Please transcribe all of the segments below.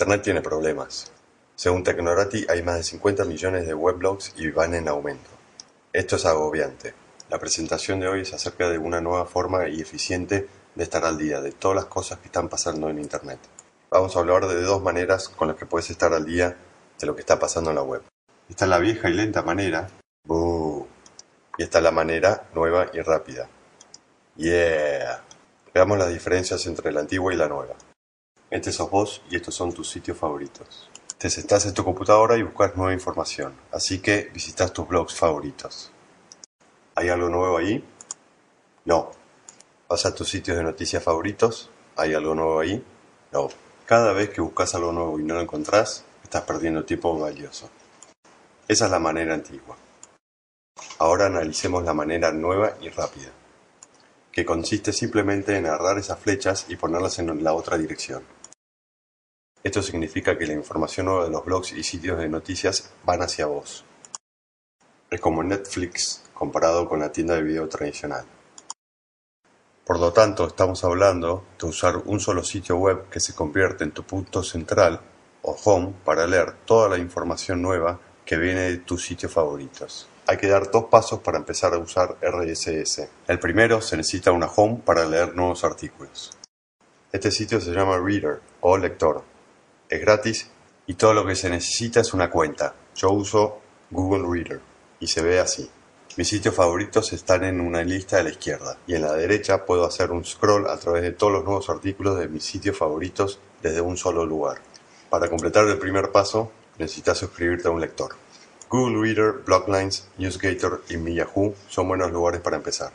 Internet tiene problemas. Según Technorati, hay más de 50 millones de weblogs y van en aumento. Esto es agobiante. La presentación de hoy es acerca de una nueva forma y eficiente de estar al día de todas las cosas que están pasando en Internet. Vamos a hablar de dos maneras con las que puedes estar al día de lo que está pasando en la web. Está la vieja y lenta manera, ¡boo!, y está la manera nueva y rápida, ¡yeah! Veamos las diferencias entre la antigua y la nueva. Este sos vos y estos son tus sitios favoritos. Te sentás en tu computadora y buscas nueva información, así que visitas tus blogs favoritos. ¿Hay algo nuevo ahí? No. ¿Vas a tus sitios de noticias favoritos? ¿Hay algo nuevo ahí? No. Cada vez que buscas algo nuevo y no lo encontrás, estás perdiendo tiempo valioso. Esa es la manera antigua. Ahora analicemos la manera nueva y rápida, que consiste simplemente en agarrar esas flechas y ponerlas en la otra dirección. Esto significa que la información nueva de los blogs y sitios de noticias van hacia vos. Es como Netflix comparado con la tienda de video tradicional. Por lo tanto, estamos hablando de usar un solo sitio web que se convierte en tu punto central o home para leer toda la información nueva que viene de tus sitios favoritos. Hay que dar 2 pasos para empezar a usar RSS. El primero, se necesita una home para leer nuevos artículos. Este sitio se llama Reader o lector. Es gratis y todo lo que se necesita es una cuenta. Yo uso Google Reader y se ve así. Mis sitios favoritos están en una lista a la izquierda y en la derecha puedo hacer un scroll a través de todos los nuevos artículos de mis sitios favoritos desde un solo lugar. Para completar el primer paso, necesitas suscribirte a un lector. Google Reader, Bloglines, NewsGator y mi Yahoo son buenos lugares para empezar.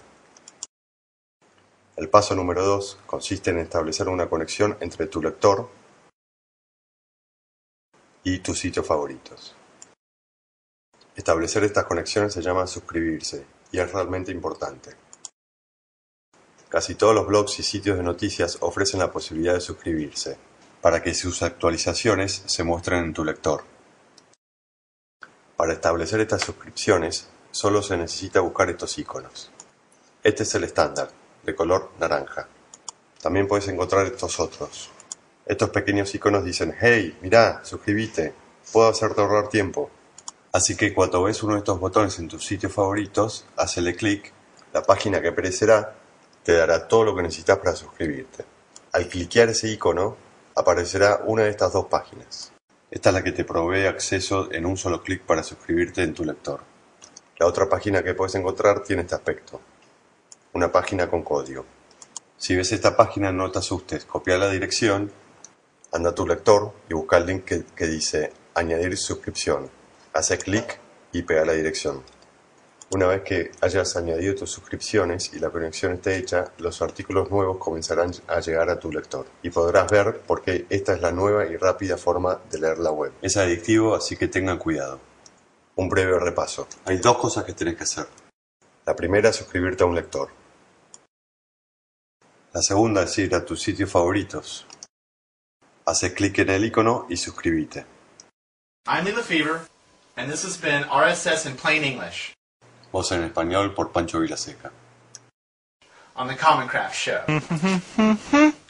El paso número 2 consiste en establecer una conexión entre tu lector y tus sitios favoritos. Establecer estas conexiones se llama suscribirse y es realmente importante. Casi todos los blogs y sitios de noticias ofrecen la posibilidad de suscribirse para que sus actualizaciones se muestren en tu lector. Para establecer estas suscripciones, solo se necesita buscar estos iconos. Este es el estándar, de color naranja. También puedes encontrar estos otros. Estos pequeños iconos dicen: «Hey, mirá, suscríbete, puedo hacerte ahorrar tiempo». Así que cuando ves uno de estos botones en tus sitios favoritos, hazle clic, la página que aparecerá te dará todo lo que necesitas para suscribirte. Al cliquear ese icono, aparecerá una de estas 2 páginas. Esta es la que te provee acceso en un solo clic para suscribirte en tu lector. La otra página que puedes encontrar tiene este aspecto: una página con código. Si ves esta página, no te asustes, copia la dirección, anda a tu lector y busca el link que dice «Añadir suscripción». Hace clic y pega la dirección. Una vez que hayas añadido tus suscripciones y la conexión esté hecha, los artículos nuevos comenzarán a llegar a tu lector y podrás ver por qué esta es la nueva y rápida forma de leer la web. Es adictivo, así que tengan cuidado. Un breve repaso. Hay 2 cosas que tenés que hacer. La primera es suscribirte a un lector. La segunda es ir a tus sitios favoritos. Hace clic en el icono y suscríbete. I'm in the fever, and this has been RSS in plain English. Voz en español por Pancho Vilaseca. On the Common Craft Show.